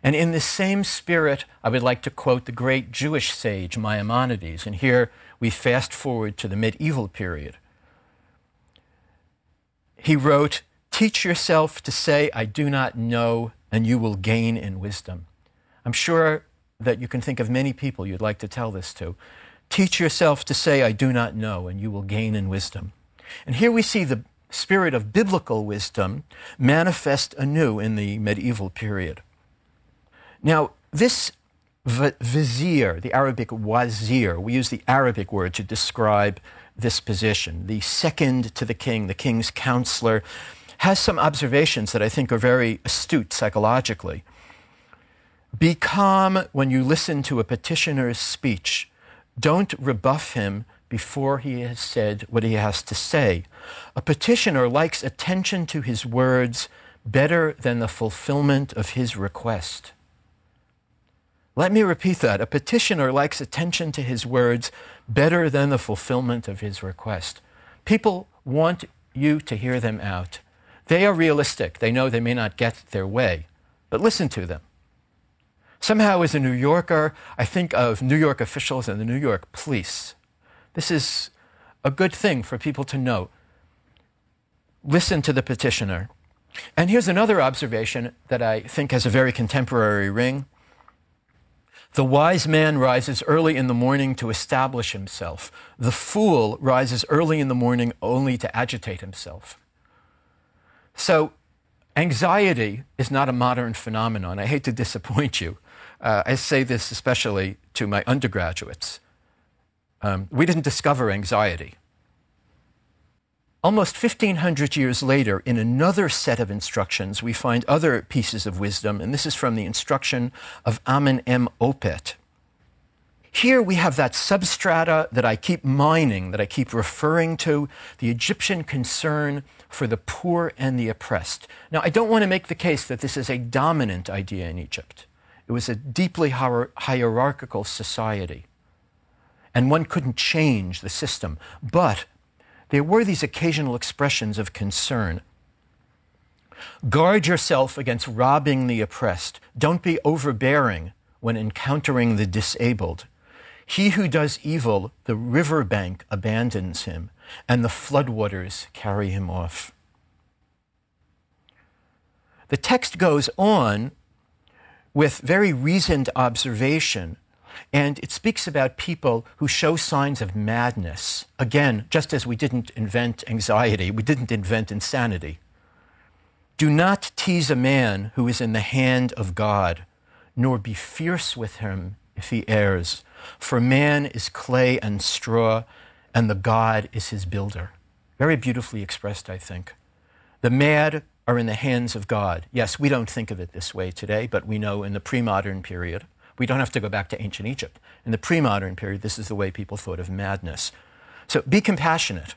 And in this same spirit, I would like to quote the great Jewish sage Maimonides, and here we fast forward to the medieval period. He wrote, "Teach yourself to say, 'I do not know,' and you will gain in wisdom." I'm sure that you can think of many people you'd like to tell this to. Teach yourself to say, "I do not know," and you will gain in wisdom. And here we see the spirit of biblical wisdom manifest anew in the medieval period. Now, this vizier, the Arabic wazir, we use the Arabic word to describe this position, the second to the king's counselor, has some observations that I think are very astute psychologically. Be calm when you listen to a petitioner's speech. Don't rebuff him before he has said what he has to say. A petitioner likes attention to his words better than the fulfillment of his request. Let me repeat that. A petitioner likes attention to his words better than the fulfillment of his request. People want you to hear them out. They are realistic. They know they may not get their way, but listen to them. Somehow, as a New Yorker, I think of New York officials and the New York police. This is a good thing for people to know. Listen to the petitioner. And here's another observation that I think has a very contemporary ring. The wise man rises early in the morning to establish himself. The fool rises early in the morning only to agitate himself. So, anxiety is not a modern phenomenon. I hate to disappoint you. I say this especially to my undergraduates. We didn't discover anxiety. Almost 1,500 years later, in another set of instructions, we find other pieces of wisdom, and this is from the instruction of Amen M. Opet. Here we have that substrata that I keep mining, that I keep referring to, the Egyptian concern for the poor and the oppressed. Now, I don't want to make the case that this is a dominant idea in Egypt. It was a deeply hierarchical society, and one couldn't change the system. But there were these occasional expressions of concern. Guard yourself against robbing the oppressed. Don't be overbearing when encountering the disabled. He who does evil, the riverbank abandons him, and the floodwaters carry him off. The text goes on with very reasoned observation, and it speaks about people who show signs of madness. Again, just as we didn't invent anxiety, we didn't invent insanity. Do not tease a man who is in the hand of God, nor be fierce with him if he errs. For man is clay and straw, and the God is his builder. Very beautifully expressed, I think. The mad are in the hands of God. Yes, we don't think of it this way today, but we know in the pre-modern period, we don't have to go back to ancient Egypt. In the pre-modern period, this is the way people thought of madness. So be compassionate.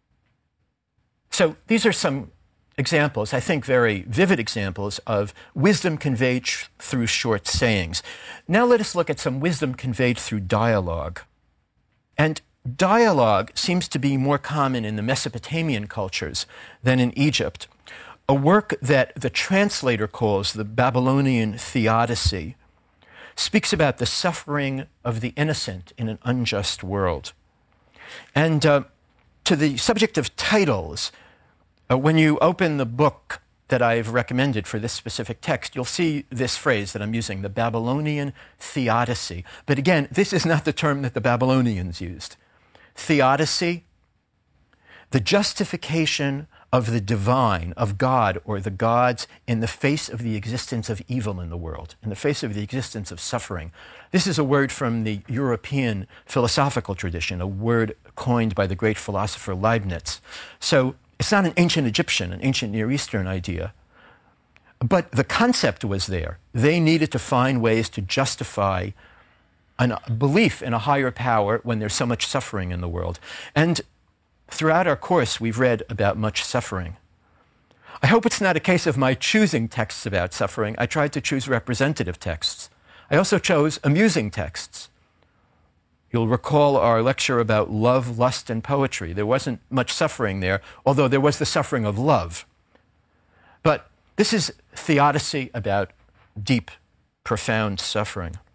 So these are some examples, I think very vivid examples, of wisdom conveyed through short sayings. Now let us look at some wisdom conveyed through dialogue. And dialogue seems to be more common in the Mesopotamian cultures than in Egypt. A work that the translator calls the Babylonian Theodicy speaks about the suffering of the innocent in an unjust world. And to the subject of titles, when you open the book that I've recommended for this specific text, you'll see this phrase that I'm using, the Babylonian Theodicy. But again, this is not the term that the Babylonians used. Theodicy, the justification of the divine, of God or the gods in the face of the existence of evil in the world, in the face of the existence of suffering. This is a word from the European philosophical tradition, a word coined by the great philosopher Leibniz. So it's not an ancient Egyptian, an ancient Near Eastern idea, but the concept was there. They needed to find ways to justify a belief in a higher power when there's so much suffering in the world. And throughout our course, we've read about much suffering. I hope it's not a case of my choosing texts about suffering. I tried to choose representative texts. I also chose amusing texts. You'll recall our lecture about love, lust, and poetry. There wasn't much suffering there, although there was the suffering of love. But this is theodicy about deep profound suffering.